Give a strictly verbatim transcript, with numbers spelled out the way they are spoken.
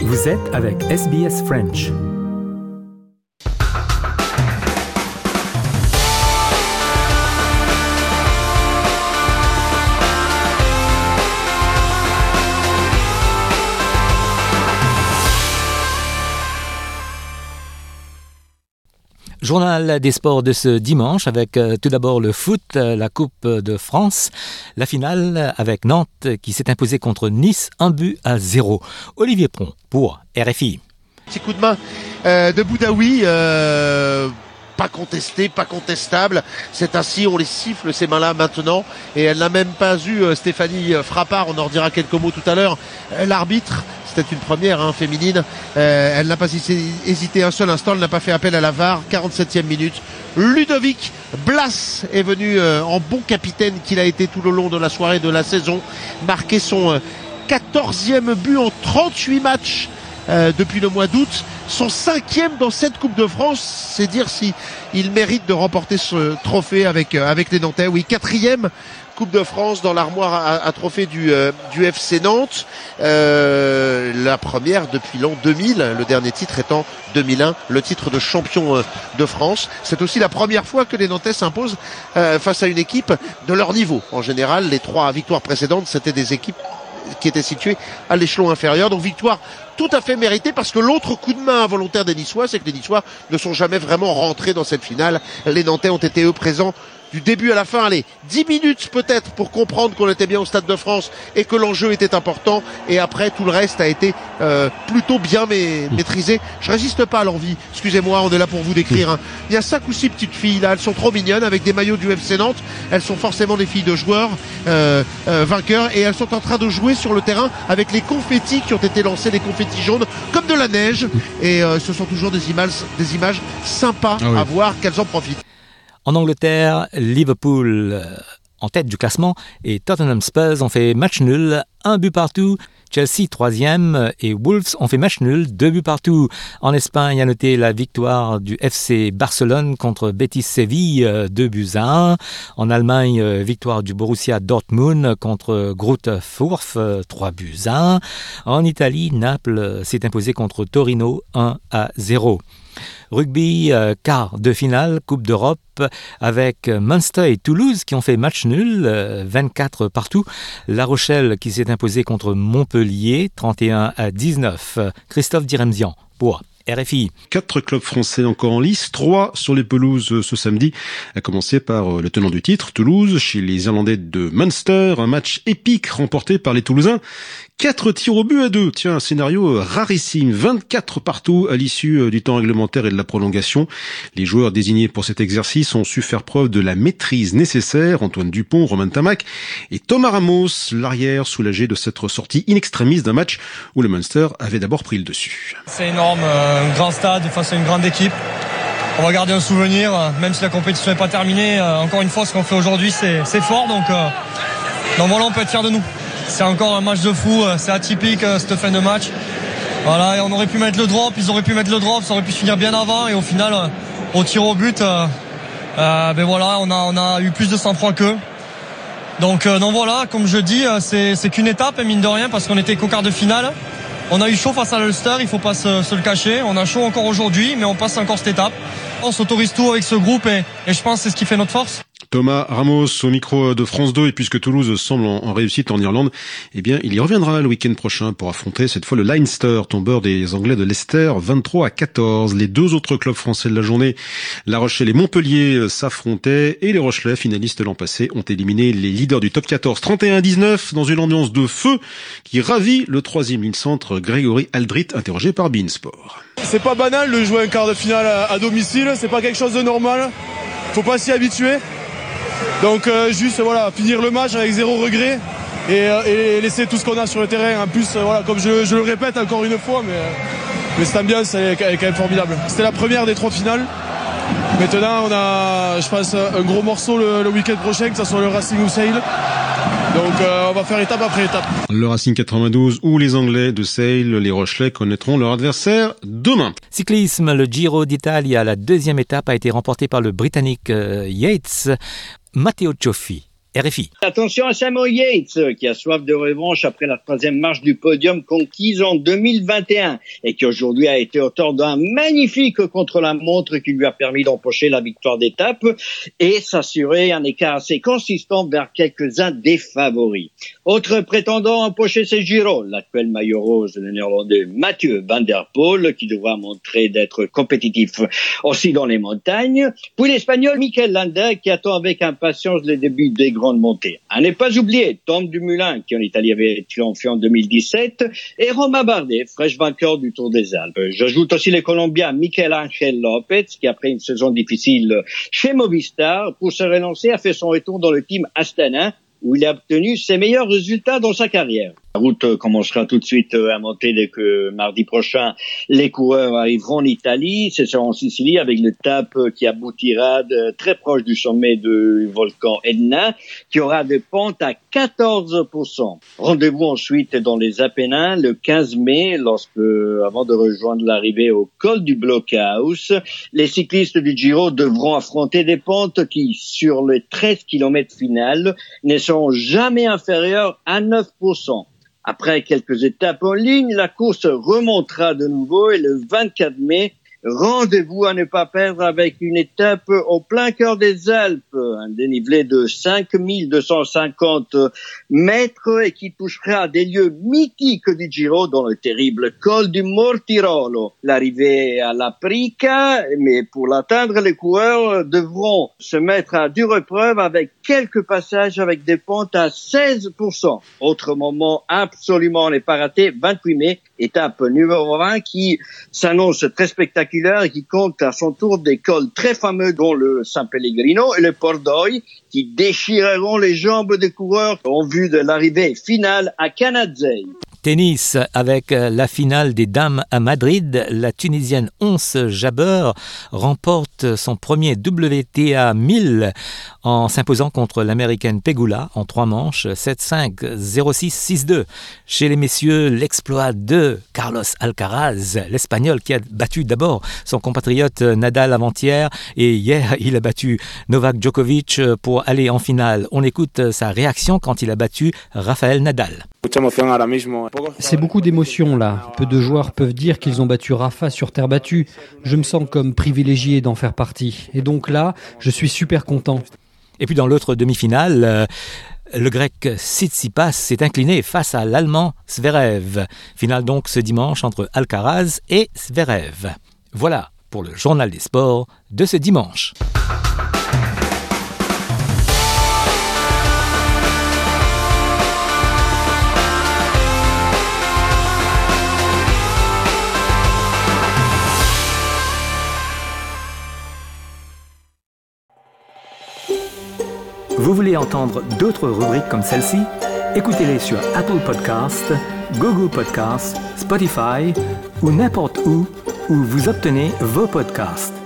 Vous êtes avec S B S French. Journal des sports de ce dimanche avec euh, tout d'abord le foot, euh, la Coupe de France, la finale avec Nantes qui s'est imposée contre Nice, un but à zéro. Olivier Pron pour R F I. Petit coup de main euh, de Boudaoui, euh, pas contesté, pas contestable. C'est ainsi, on les siffle ces mains-là maintenant. Et elle n'a même pas eu euh, Stéphanie Frappard, on en redira quelques mots tout à l'heure. Euh, l'arbitre, c'était une première hein, féminine. Euh, elle n'a pas hésité un seul instant, elle n'a pas fait appel à la V A R. quarante-septième minute. Ludovic Blas est venu euh, en bon capitaine qu'il a été tout le long de la soirée de la saison. Marqué son euh, quatorzième but en trente-huit matchs euh, depuis le mois d'août. Son cinquième dans cette Coupe de France. C'est dire si il mérite de remporter ce trophée avec, euh, avec les Nantais. Oui, quatrième Coupe de France dans l'armoire à, à trophée du, euh, du F C Nantes. Euh, la première depuis l'an deux mille, le dernier titre étant deux mille un, le titre de champion euh, de France. C'est aussi la première fois que les Nantais s'imposent euh, face à une équipe de leur niveau. En général, les trois victoires précédentes, c'était des équipes qui étaient situées à l'échelon inférieur. Donc victoire tout à fait méritée parce que l'autre coup de main involontaire des Niçois, c'est que les Niçois ne sont jamais vraiment rentrés dans cette finale. Les Nantais ont été eux présents du début à la fin, allez, dix minutes peut-être pour comprendre qu'on était bien au Stade de France et que l'enjeu était important. Et après, tout le reste a été euh, plutôt bien ma- maîtrisé. Je résiste pas à l'envie. Excusez-moi, on est là pour vous décrire. Hein. Il y a cinq ou six petites filles là, elles sont trop mignonnes avec des maillots du F C Nantes. Elles sont forcément des filles de joueurs euh, euh, vainqueurs et elles sont en train de jouer sur le terrain avec les confettis qui ont été lancés, les confettis jaunes, comme de la neige. Et euh, ce sont toujours des images, des images sympas ah oui. à voir, qu'elles en profitent. En Angleterre, Liverpool euh, en tête du classement et Tottenham Spurs ont fait match nul, un but partout. Chelsea troisième et Wolves ont fait match nul, deux buts partout. En Espagne, à noter la victoire du F C Barcelone contre Betis Séville, deux buts à un. En Allemagne, victoire du Borussia Dortmund contre Greuther Fürth, trois buts à un. En Italie, Naples s'est imposé contre Torino, un à zéro. Rugby, euh, quart de finale, Coupe d'Europe, avec Munster et Toulouse qui ont fait match nul, euh, vingt-quatre partout. La Rochelle qui s'est imposée contre Montpellier, trente et un à dix-neuf. Christophe Diremzian pour R F I. Quatre clubs français encore en lice, trois sur les pelouses ce samedi, à commencer par le tenant du titre, Toulouse, chez les Irlandais de Munster, un match épique remporté par les Toulousains. Quatre tirs au but à deux. Tiens, un scénario rarissime. vingt-quatre partout à l'issue du temps réglementaire et de la prolongation. Les joueurs désignés pour cet exercice ont su faire preuve de la maîtrise nécessaire. Antoine Dupont, Romain Tamac et Thomas Ramos, l'arrière, soulagé de cette sortie in extremis d'un match où le Munster avait d'abord pris le dessus. C'est énorme, un grand stade face à une grande équipe. On va garder un souvenir, même si la compétition n'est pas terminée. Encore une fois, ce qu'on fait aujourd'hui, c'est, c'est fort. Donc, donc voilà, on peut être fiers de nous. C'est encore un match de fou, c'est atypique cette fin de match. Voilà, et on aurait pu mettre le drop, ils auraient pu mettre le drop, ça aurait pu finir bien avant et au final, au tir au but, euh, euh, ben voilà, on a, on a eu plus de sang-froid qu'eux. Donc, euh, donc voilà, comme je dis, c'est, c'est qu'une étape, mine de rien, parce qu'on était qu'au quart de finale. On a eu chaud face à l'Ulster, il faut pas se, se le cacher. On a chaud encore aujourd'hui, mais on passe encore cette étape. On s'autorise tout avec ce groupe et, et je pense que c'est ce qui fait notre force. Thomas Ramos au micro de France deux, et puisque Toulouse semble en, en réussite en Irlande, eh bien, il y reviendra le week-end prochain pour affronter cette fois le Leinster, tombeur des Anglais de Leicester, vingt-trois à quatorze. Les deux autres clubs français de la journée, La Rochelle et Montpellier, s'affrontaient, et les Rochelais, finalistes l'an passé, ont éliminé les leaders du top quatorze, trente et un à dix-neuf, dans une ambiance de feu qui ravit le troisième ligne centre Grégory Aldrit, interrogé par beIN Sport. C'est pas banal de jouer un quart de finale à, à domicile, c'est pas quelque chose de normal, faut pas s'y habituer. Donc euh, juste voilà, finir le match avec zéro regret et, euh, et laisser tout ce qu'on a sur le terrain. En plus, euh, voilà, comme je, je le répète encore une fois, mais, mais cette ambiance elle est, elle est quand même formidable. C'était la première des trois finales. Maintenant, on a, je pense, un gros morceau le, le week-end prochain, que ce soit le Racing ou Sale. Donc euh, on va faire étape après étape. Le Racing quatre-vingt-douze ou les Anglais de Sale, les Rochelais connaîtront leur adversaire demain. Cyclisme, le Giro d'Italia, la deuxième étape a été remportée par le Britannique euh, Yates. Matteo Cioffi R F I. Attention à Samuel Yates, qui a soif de revanche après la troisième marche du podium conquise en deux mille vingt et un et qui aujourd'hui a été auteur d'un magnifique contre-la-montre qui lui a permis d'empocher la victoire d'étape et s'assurer un écart assez consistant vers quelques-uns des favoris. Autre prétendant à empocher ce Giro, l'actuel maillot rose, le néerlandais Mathieu van der Poel, qui devra montrer d'être compétitif aussi dans les montagnes. Puis l'espagnol Mikel Landa, qui attend avec impatience les débuts des grandes montées. À ne pas oublier Tom Dumoulin, qui en Italie avait triomphé en deux mille dix-sept, et Romain Bardet, fraîche vainqueur du Tour des Alpes. J'ajoute aussi les Colombiens Miguel Ángel López, qui après une saison difficile chez Movistar, pour se relancer, a fait son retour dans le team Astana, où il a obtenu ses meilleurs résultats dans sa carrière. La route commencera tout de suite à monter dès que mardi prochain, les coureurs arriveront en Italie. Ce sera en Sicile avec l'étape qui aboutira de, très proche du sommet du volcan Etna, qui aura des pentes à quatorze pour cent. Rendez-vous ensuite dans les Apennins le quinze mai, lorsque, avant de rejoindre l'arrivée au col du Blockhaus, les cyclistes du Giro devront affronter des pentes qui, sur les treize kilomètres finales, ne seront jamais inférieures à neuf pour cent. Après quelques étapes en ligne, la course remontera de nouveau et le vingt-quatre mai, rendez-vous à ne pas perdre avec une étape au plein cœur des Alpes, un dénivelé de cinq mille deux cent cinquante mètres et qui touchera à des lieux mythiques du Giro, dont le terrible col du Mortirolo. L'arrivée à la Prica, mais pour l'atteindre, les coureurs devront se mettre à dure épreuve avec quelques passages avec des pentes à seize pour cent. Autre moment absolument à ne pas rater, vingt-huit mai, étape numéro vingt qui s'annonce très spectaculaire et qui compte à son tour des cols très fameux dont le San Pellegrino et le Pordoi qui déchireront les jambes des coureurs en vue de l'arrivée finale à Canazei. Tennis, avec la finale des dames à Madrid, la Tunisienne Ons Jabeur remporte son premier W T A mille en s'imposant contre l'Américaine Pegula en trois manches, sept cinq, zéro six, six deux. Chez les messieurs, l'exploit de Carlos Alcaraz, l'Espagnol qui a battu d'abord son compatriote Nadal avant-hier et hier il a battu Novak Djokovic pour aller en finale. On écoute sa réaction quand il a battu Rafael Nadal. C'est beaucoup d'émotions là. Peu de joueurs peuvent dire qu'ils ont battu Rafa sur terre battue. Je me sens comme privilégié d'en faire partie. Et donc là, je suis super content. Et puis dans l'autre demi-finale, euh, le grec Tsitsipas s'est incliné face à l'allemand Zverev. Finale donc ce dimanche entre Alcaraz et Zverev. Voilà pour le journal des sports de ce dimanche. Vous voulez entendre d'autres rubriques comme celle-ci? Écoutez-les sur Apple Podcasts, Google Podcasts, Spotify ou n'importe où où vous obtenez vos podcasts.